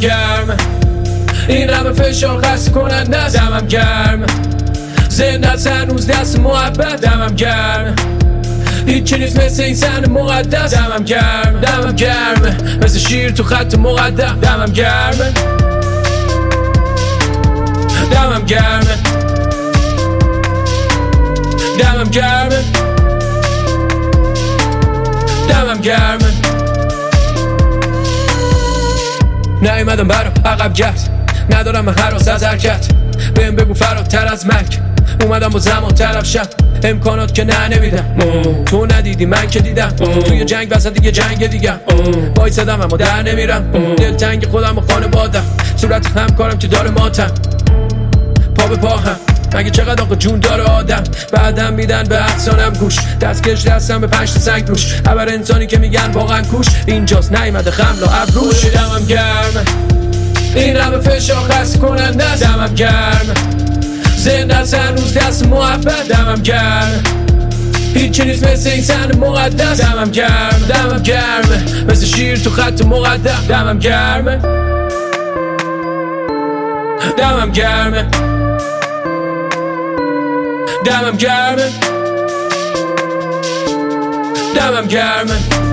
گرم، این همه فشار خسته کننده است. دمم گرم، زنده است هنوز دست محبت. دمم گرم، هیچی نیست مثل این صحنه مقدس. دمم گرم، دمم گرم، مثل شیر تو خط مقدم. دمم گرم، دمم گرم، دمم گرم، دمم گرم. نیومدم برام عقب گرد، ندارم من هراس از حرکت. بهم بگو فراتر از مرگ، اومدم با زمان طرف شم. امکانات که نمیدم، تو ندیدی من که دیدم. توی جنگ وسط دیگه جنگ دیگم، وایسادم اما در نمیرم. دلتنگ خودم و خانوادم، صورت همکارم که داره ماتم. پا به پا هم، مگه چقدر آقا جون داره آدم. بعدم میدن به افسانم گوش، دستکش دستم به 5 تا سنگ روش. ابر انسانی که میگن واقعا کوش، اینجاست نیومده خمل و ابروش. دمم گرم، این همه فشار خسته کننده است. دمم گرم، زنده است هنوز دست محبت. دمم گرم، هیچی نیست مثل این صحنه مقدس. دمم گرم، دمم گرم، مثل شیر تو خط مقدم. دمم گرم، دمم گرم، دمم گرم، دمم گرم.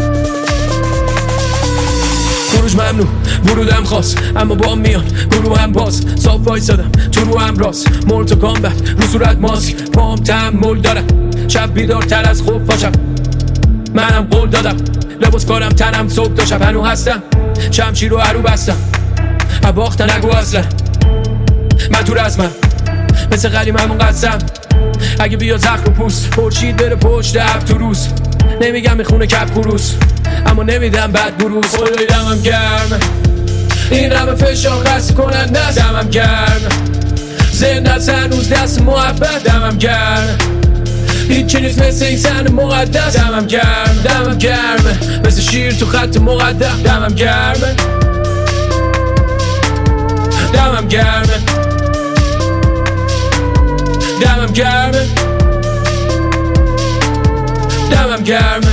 خروج ممنوع، ورودم خاص، اما با میان گروه هم باز. صاف وایسادم تو رو هم راست، مولتو کامبت رو صورت ماسک. پام تحمل دارم، شب بیدارتر از خوب باشم. منم قول دادم، لباس کارم تنم صبح تا شب هنو هستم. شمشیر رو هرو بستم، باختن نگو اصلا. من تو رزمم، مثل قلیم همون قسم. اگه بیا زخم و پوست، پرشید بره پشت اب تو روز. نمیگم میخونه کپ خروس، اما نمیدم بد بروز. خدای دمم گرم، این همه فشار خسته کننده است. دمم گرم، زنده است هنوز دست محبت. دمم گرم، هیچی نیست مثل این صحنه مقدس. دمم گرم، دمم گرم، مثل شیر تو خط مقدم. دمم گرم، دمم گرم، دمم گرم، دمم گرم.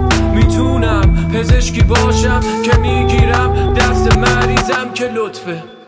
پزشکی باشم که میگیرم دست مریضم که لطفه.